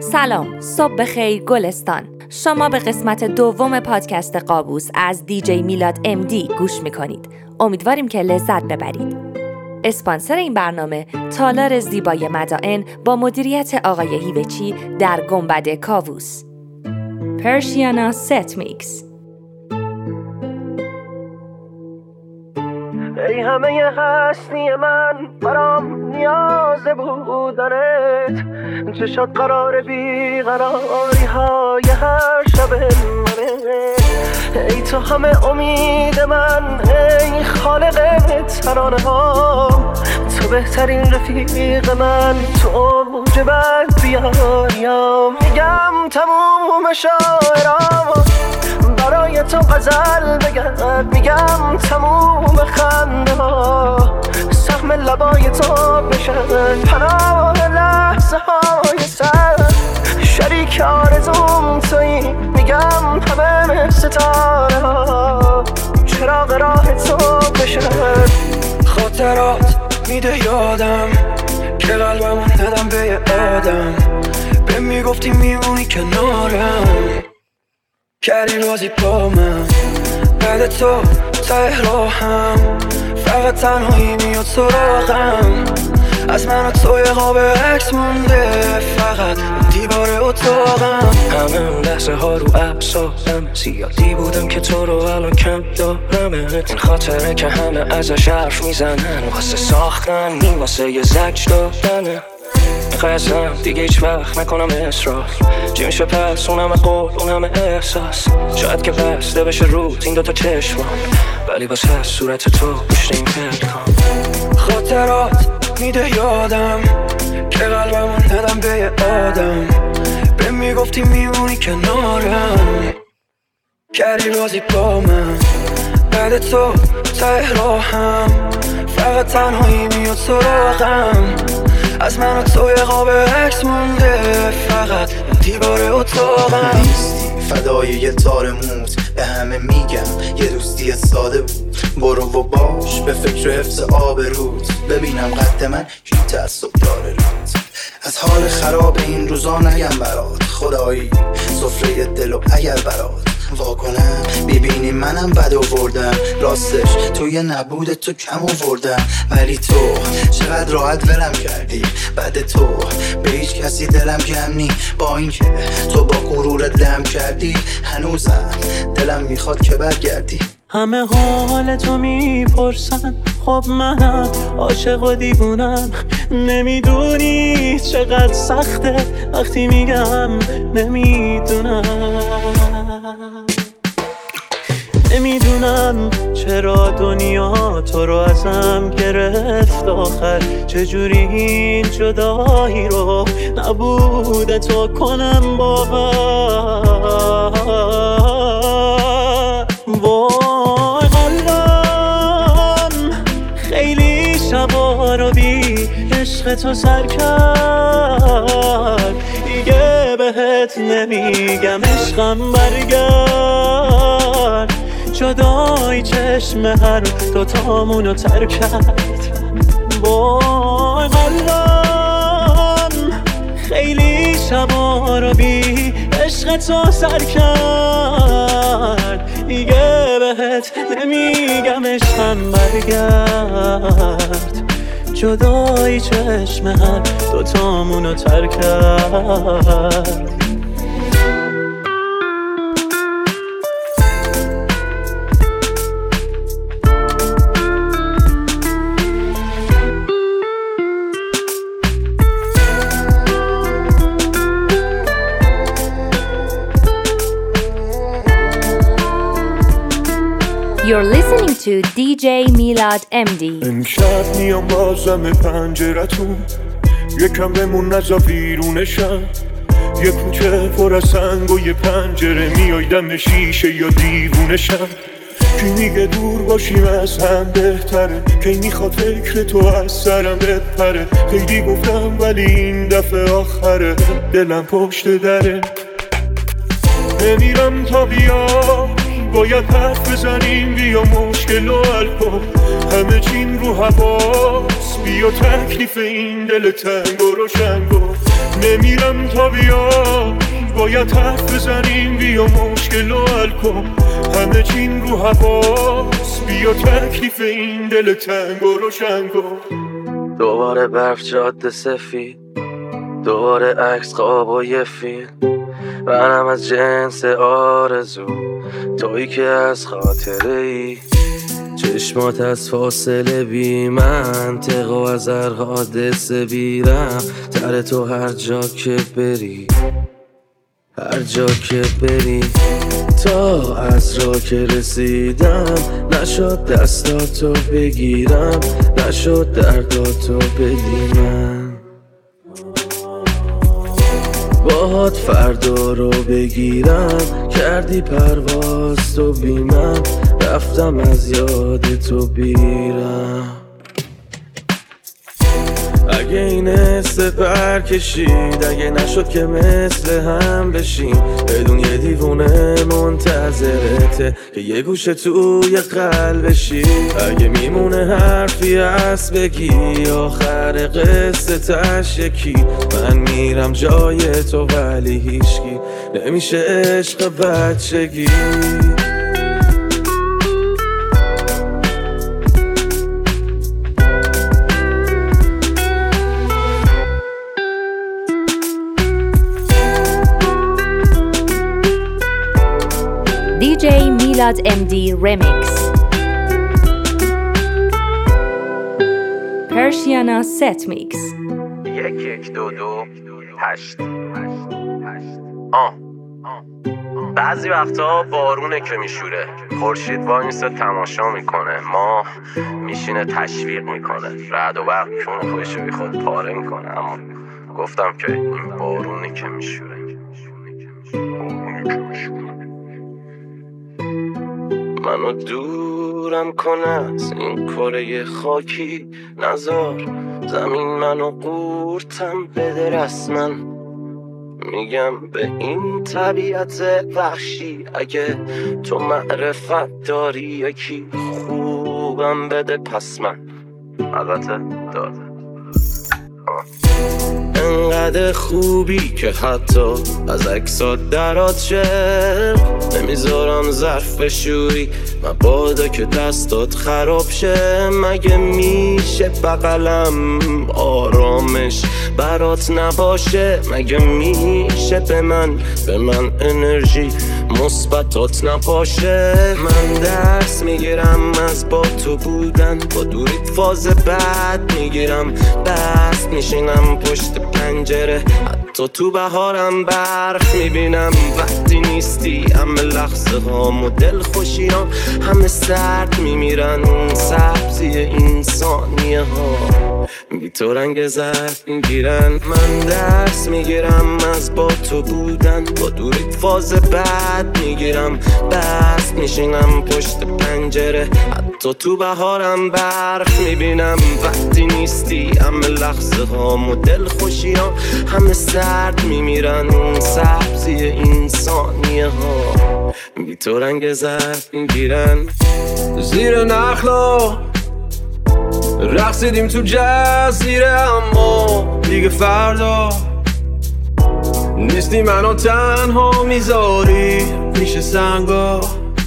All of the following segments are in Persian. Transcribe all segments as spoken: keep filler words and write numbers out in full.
سلام، صبح بخیر گلستان. شما به قسمت دوم پادکست قابوس از دیجی میلاد ام دی گوش میکنید. امیدواریم که لذت ببرید. اسپانسر این برنامه تالار زیبای مدائن با مدیریت آقای هیوچی در گنبد کاووس. پرشیانا ست میکس. ای همه هستی من، برام نیاز بودنت، چه شد قرار بیقراری های هر شب منه. ای تو همه امید من، ای خالق ترانه ها، تو بهترین رفیق من، تو اوج بد بیاریم. میگم تموم شاعرام برای تو غزل بگم، میگم تموم خنده ها سهم لبای تو بشن، پناه لحظه های سر شریک آرزوم تویی. میگم همه ستاره ها چراغ راه تو بشن. خاطرات میده یادم که قلبمون ندم به یه آدم، به میگفتی میمونی کنارم، کردی بازی با من. بعد تو ته راهم فقط تنهایی میاد سراغم، از من و تو یه قاب عکس مونده فقط دیوار اتاقم. همه اون لحظه ها رو اعصابم، زیادی بودم که تو رو الان کم دارمت. این خاطره که همه ازش حرف میزنن، واسه ساختن نی واسه یه زج دادنه. میخواستم دیگه هیچ وقت نکنم اصرار، چی میشه پس اونم قول اونم احساس. شاید که بسته بشه روت این دوتا چشمم، ولی باز هست صورت تو پشت این پلکام. خاطرات میده یادم که قلبمون ندم به یه آدم، به میگفتی میمونی کنارم، کردی بازی با من. بعد تو ته راهم فقط تنهایی میاد سراغم، از من و تو یه قاب عکس مونده فقط دیوار اتاقم. نیستی فدای یه تار موت، به همه میگم یه دوستی ساده بود. برو و باش به فکر حفظ آبروت، ببینم قد من کی تعصب داره روت. از حال خراب این روزا نگم برات، خدایی سفره دل و اگر برات واکنم ببینی منم بد آوردم. راستش توی نبود تو کم آوردم، ولی تو چقدر راحت ولم کردی. بعد تو به هیچ کسی دلم جمع نی، با اینکه تو با غرورت لم کردی، هنوزم دلم میخواد که برگردی. همه حال تو میپرسن، خب منم عاشق و دیوونم. نمیدونی چقدر سخته وقتی میگم نمیدونم. نمیدونم چرا دنیا تو رو ازم گرفت آخر، چجوری این جدایی رو نبوده تو کنم باور. وای قلبم خیلی شبا رو بی عشق تو سر کرد، دیگه بهت نمیگم عشقم برگرد. جدای چشم هر دوتامونو تر کرد. وای قلبم خیلی شبا رو بی عشق تو سر کرد، دیگه بهت نمیگم عشقم برگرد. جدای چشم هر دوتامونو تر کرد. You're listening to دی جی میلاد ام دی. امشب میام بازم پنجرتون، یکم بمون نزا بیرونشم. یه کوچه پر از سنگ و یه پنجره، میای دم شیشه یا دیوونشم. کی میگه دور باشیم از هم بهتره، کی میخواد فکر تو از سرم بپره. خیلی گفتم ولی این دفعه آخره، دلم پشت دره. نمیرم تا بیا، باید حرف بزنیم بیا مشکل رو حل کن. همه چین رو حواس، بیا تکلیف این دل تنگ و روشن کن. نمیرم تا بیای، باید حرف بزنیم، بیا مشکل رو حل کن. همه چین رو حواس، بیا تکلیف این دل تنگ و روشن کن. دوباره برف جاده سفید، دوباره عکس خواب و یه فیلم. منم از جنس آرزو، تویی که از خاطره ای. چشمات از فاصله بی منطق و از هر حادثه بیرم. تر تو هر جا که بری، هر جا که بری. تا از راه که رسیدم، نشد دستاتو بگیرم، نشد درداتو بدیمم. باهات فردا رو بگیرم، کردی پرواز تو بی من، رفتم از یاد تو بیرم. اگه این حسه پر کشید، اگه نشد که مثل هم بشیم، بدون یه دیوونه منتظرته که یه گوشه توی قلبشی. اگه میمونه حرفی هست بگی، آخر قصه تش یکی. من میرم جای تو ولی هیچکی نمیشه عشق بچگی. دیجی میلاد امدی ریمیکس. پرشیانا ست میکس. یک یک دو دو هشت هشت. آه بعضی وقتا بارونه که میشوره، خورشید وایسه تماشا میکنه، ما میشینه تشویق میکنه، رعد و برق کونه خودشو بی خود پاره میکنه. اما گفتم که این بارونه که میشوره، بارونه که میشوره منو دورم کنه از این کره خاکی. نزار زمین منو قورتم بده رسما. میگم به این طبیعت وحشی، اگه تو معرفت داری یکی خوبم بده پس من. البته داده انقدر خوبی که حتی از عکسات درات شه. نمیذارم ظرف بشوری مبادا که دستات خراب شه. مگه میشه بغلم آرامش برات نباشه؟ مگه میشه به من به من انرژی مثبتات نباشه؟ من درس میگیرم از با تو بودن، با دوریت فاز بعد میگیرم دست میشینم پشت پنجره. حتی تو بهارم برف میبینم وقتی نیستی. همه لحظه ها مدل خوشیام همه سرد میمیرن. اون سبزی این ثانیه ها بی تو رنگ زرد میگیرن. من درس میگیرم از با تو بودن، با دوریت فاز بعد میگیرم دست میشینم پشت پنجره. حتی تو بهارم برف میبینم وقتی نیستی. همه لحظه ها مدل خوشیام همه سرد میمیرن. اون سبزی این ثانیه ها بی تو رنگ زرد میگیرن. زیر نخلا رقصیدیم تو جزیره، اما دیگه فردا نیستی منو تنها میذاری میشه سنگا.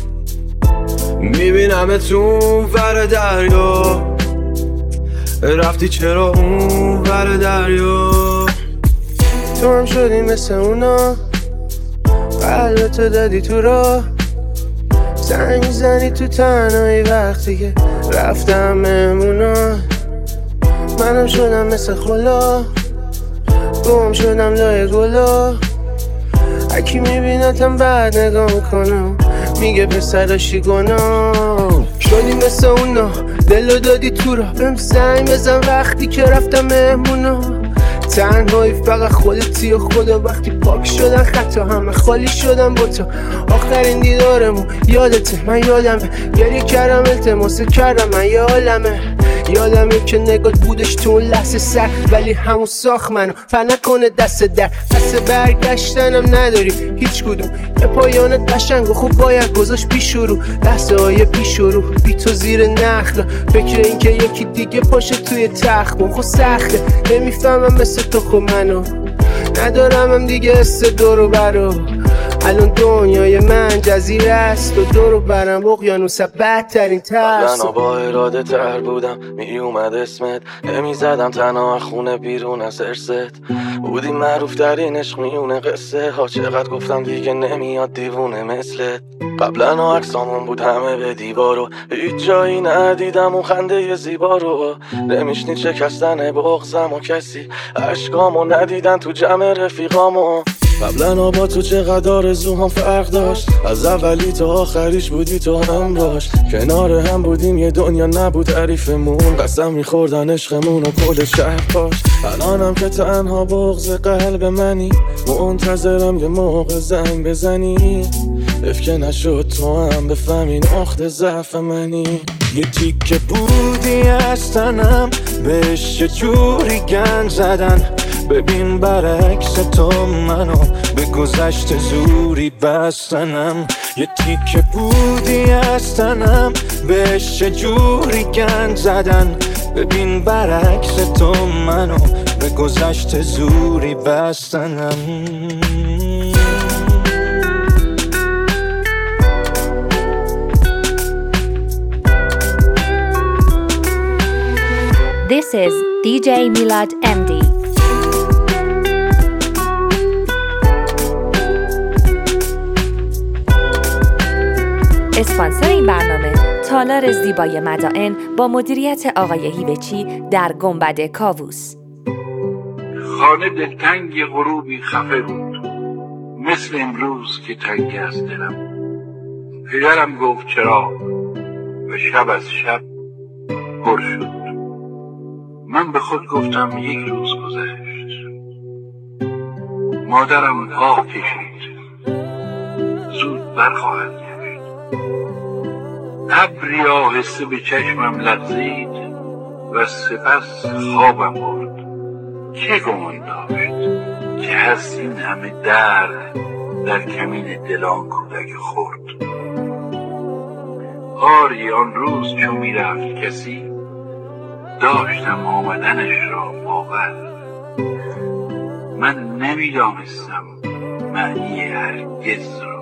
میبینم تو ور دریا، رفتی چرا اون ور دریا؟ تو هم شدی مثل اونا، قلبتو دادی تو راه. زنگ زنی تو تنهایی وقتی که رفتم مهمونا. منم شدم مثل خلا، گم شدم لای گلا. اکی میبینتم بعد نگاه میکنم، میگه پسر داشتی گناه. شدی مثل اونا، دلو دادی تو را. بهم زنگ بزن وقتی که رفتم مهمونا. تنهایی فقط خودتی و خدا. وقتی پاک شدن خطا همه خالی شدن با تو. آخرین دیدارمون یادته، من یادمه گریه کردم التماس کردم، من یه عالمه یادمه که نگات بودش تو اون لحظه سر، ولی همون ساخت منو پر نکنه دست در. پس برگشتنم نداری هیچ کدوم، یه پایانت قشنگ و خوب باید گذاشت پیش رو. لحظه های پیش رو بی تو زیر نخلا، فکر این که یکی دیگه پاشه توی تخت خود سخته. نمیفهمم مثل تو خب منو ندارم هم دیگه است دورو برو. الان دنیای من جزیره است و دورو برم اقیانوس بدترین ترس. قبلا با اراده تر بودم می اومد اسمت، نمی زدم تنها خونه بیرون از ارست. بودی معروف ترین عشق میونه قصه ها، چقدر گفتم دیگه نمیاد دیوونه مثلت. قبلا عکسامون بود همه به دیوارو، هیچ جایی ندیدم اون خنده زیبا رو. نمیشنید شکستن بغضم و کسی عشقامو ندیدن تو جمع رفیقامو. قبلا با تو چقدر آرزوهام فرق داشت، از اولی تا آخریش بودی تو هم باش. کنار هم بودیم یه دنیا نبود تعریفمون، قسم میخوردن عشقمون و کل شهر باش. الانم که تنها بغض قلب منی، منتظرم یه موقع زنگ بزنی. افکه نشد تو هم بفهمی نقطه ضعف منی. یه تیکه بودی از تنم بهش چجوری گند زدن، ببین برعکس تو منو به گذشت زوری بستنم. یه تیکه بودی از تنم بهش چجوری گند زدن، ببین برعکس تو منو به گذشت زوری بستنم. This is دی جی Milad ام دی. اسپانسر این برنامه تالار زیبای مدائن با مدیریت آقای هیوچی در گنبد کاووس. خانه دلتنگ غروبی خفه بود، مثل امروز که تنگ از دلم. پدرم گفت چرا و شب از شب پر شد. من به خود گفتم یک روز گذشت. مادرم آه کشید، زود برخواهد گشت. ابری آهسته به چشمم لغزید و سپس خوابم برد. چه گمان داشت که هست این همه درد در کمین دلان کودک خورد. آری آن روز چون می رفت کسی، داشتم آمدنش را باور. من نمیدانستم معنی هرگز را.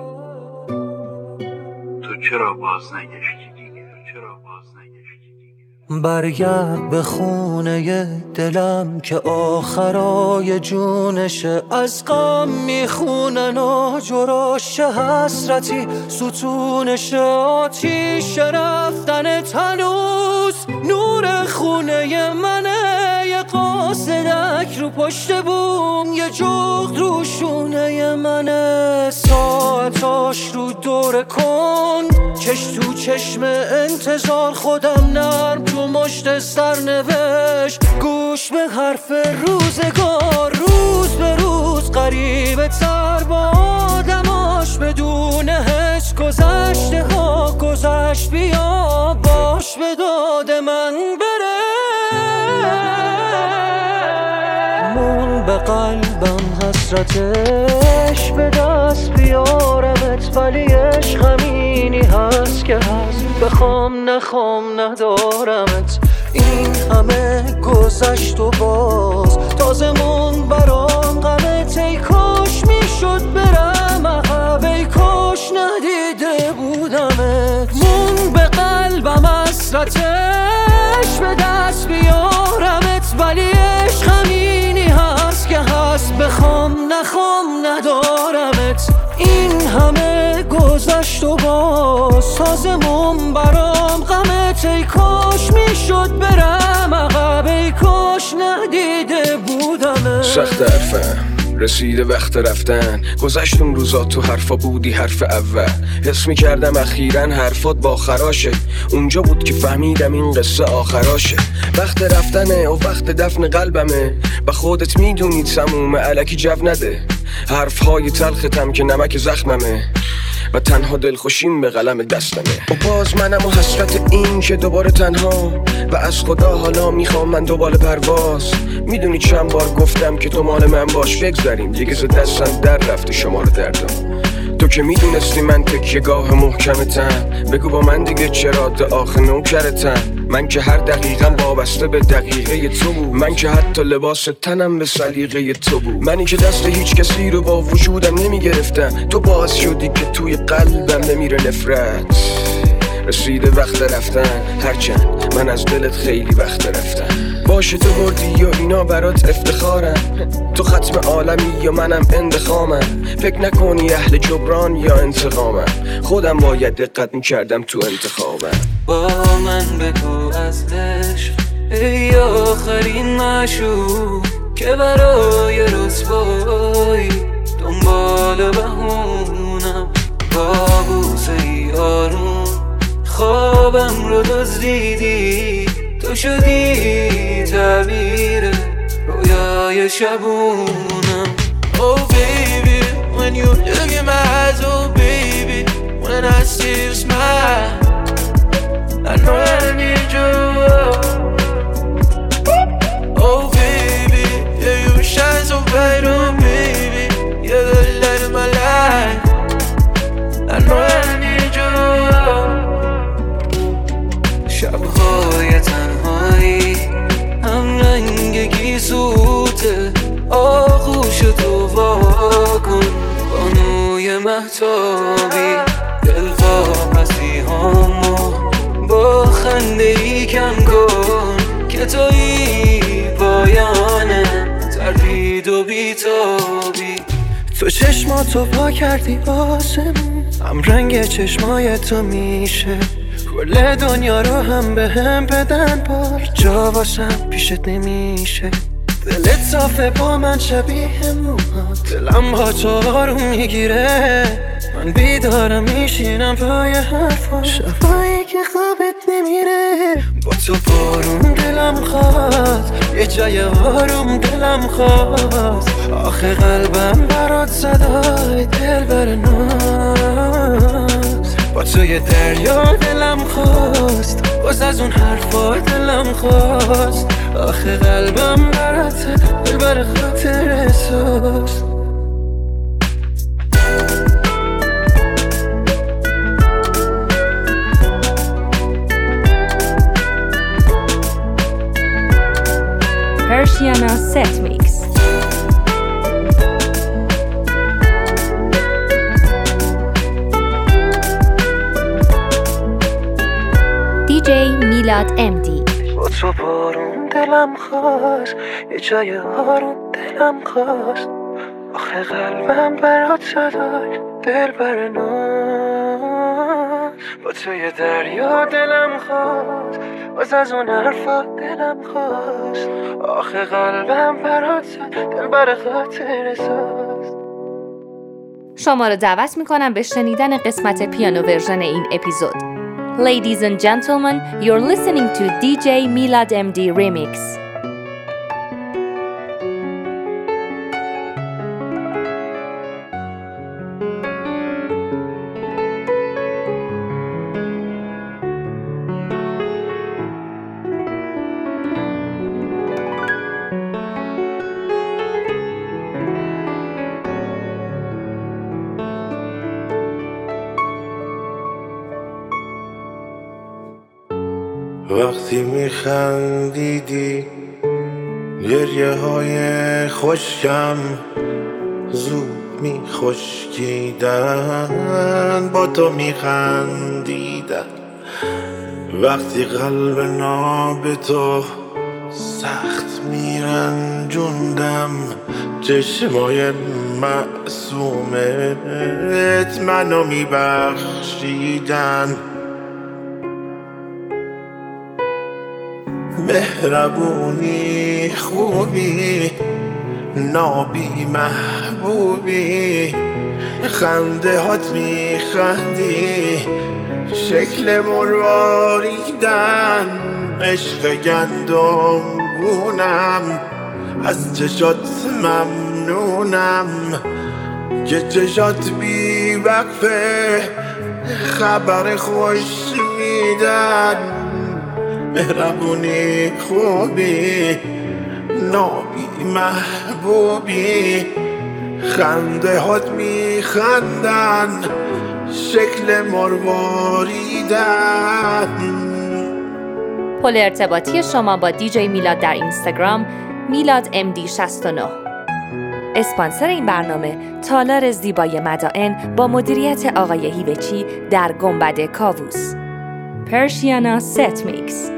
تو چرا باز نگشتی دیگه؟ چرا باز نگشتی دیگه؟ برگرد به خونه دلم که آخرای جونشه، از غم میخونن و جراش حسرتی ستونشه. آتیش رفتن تنوز نور خونه منه، یه قاصدک رو پشت بوم، یه جغد رو شونه منه. ساعتاش رو دور کن چش تو چشم انتظار، خودم نرم تو مشت سرنوشت. گوش به حرف روزگار، روز به روز قریبه تر با آدماش، بدون حس گذشته ها گذشت. بیا باش به داد من بره. مون به قلبم حسرتش به دست بیارمت، ولی عشق همینی هست که هست، بخوام نخوام ندارمت. این همه گذشت و باز تازمون برام غمت. ای کاش میشد برم عقب، ای کاش ندیده بودمت. مون به قلبم حسرتش به دست بیارمت، ولی عشق همینی هست که هست، بخوام نخوام ندارمت. این همه گذشت و باز سازمون برام غمت. ای کاش میشد برم عقب، ای کاش ندیده بودمت. سخت حرفم رسیده وقت رفتن، گذشت اون روزا تو حرفا بودی حرف اول. حس میکردم اخیراً حرفات با خراشه، اونجا بود که فهمیدم این قصه آخراشه. وقت رفتنه و وقت دفن قلبمه، با خودت میدونی تمومه، الکی جو نده حرفهای تلختم که نمک زخممه و تنها دلخوشیم به قلم دستمه. و باز منم و حسرت این که دوباره تنها و از خدا حالا میخوام من دوباره پرواز. میدونی چند بار گفتم که تو مال من باش، بگذاریم دیگه ز دستم در رفته شمار دردم. تو که میدونستی من تکیه‌گاه محکمتم، بگو با من دیگه چرا تا آخر نوکرتم. من که هر دقیقم وابسته به دقیقه تو بود، من که حتی لباس تنم به سلیقه تو بود. منی که دست هیچ کسی رو با وجودم نمیگرفتم، تو باعث شدی که توی قلبم بمیره نفرت. رسیده وقت رفتن، هرچند من از دلت خیلی وقت رفتم. باشه تو بردی یا اینا برات افتخارم، تو ختم عالمی یا منم اندخامم. فکر نکنی اهل جبران یا انتقامم، خودم باید دقت میکردم تو انتخابم. با من بگو از عشق ای آخرین معشوق که برای رسوایی دنبال بهونم. با بوسه آروم خوابم رو دزدیدی، تو شدی تعبیر رویای شبونم. Oh baby, when you look in my eyes, oh baby, when I see you smile, I know I need you. Oh baby, yeah you shine so bright, oh baby, you're the light of my life. I know I need you. شبهای تنهایی هم رنگ گیسوته، آغوش تو واکن بانوی مهتابی. دل واپسی همو با خنده ای کم کن که تویی پایانه تردید و بیتابی. تو چشماتو پا کردی آسمون، هم رنگ چشمای تو میشه کل دنیا رو هم به هم بدن بار. جا واسم پیشت نمیشه، دلت صافه با من شبیه موهات. دلم با تو آروم میگیره، من بیدارم میشینم پای حرفات. شبایی که خوابت نمیره با تو بارون دلم خواست، یه جای آروم دلم خواست. آخه قلبم برات صدای دل بر ناز، با تو یه دریا دلم خواست، باز از اون حرفا دلم خواست. آخه قلبم برات دل بر خاطر احساس. Persiana Set Mix. دی جی میلاد ام دی. با تو بارون دلم خواست، یه جای آروم دلم خواست. آخه قلبم برات صدای دل بر ناز، با تو یه دریا دلم خواست، باز از اون حرفا دلم خواست. آخه قلبم برات صدای دل بر خاطر ساز. شما رو دعوت میکنم به شنیدن قسمت پیانو ورژن این اپیزود. Ladies and gentlemen, you're listening to دی جی Milad ام دی Remix. وقتی میخندیدی گریه های خشکم زود میخشکیدن، با تو میخندیدن. وقتی قلب ناب تو سخت میرنجوندم، چشمای معصومت منو میبخشیدن. مهربونی خوبی نابی محبوبی خنده هات میخندی شکل مرواریدن عشق گندم گونم از چشات ممنونم که چشات بی وقفه خبر خوش میدن مهربونی خوبی نابی محبوبی خنده هات میخندن شکل مرواریدن. پل ارتباطی شما با دیجی میلاد در اینستاگرام میلاد ام دی شصت و نه. اسپانسر این برنامه تالار زیبای مدائن با مدیریت آقای هیوچی در گنبد کاووس. پرشیانا ست میکس.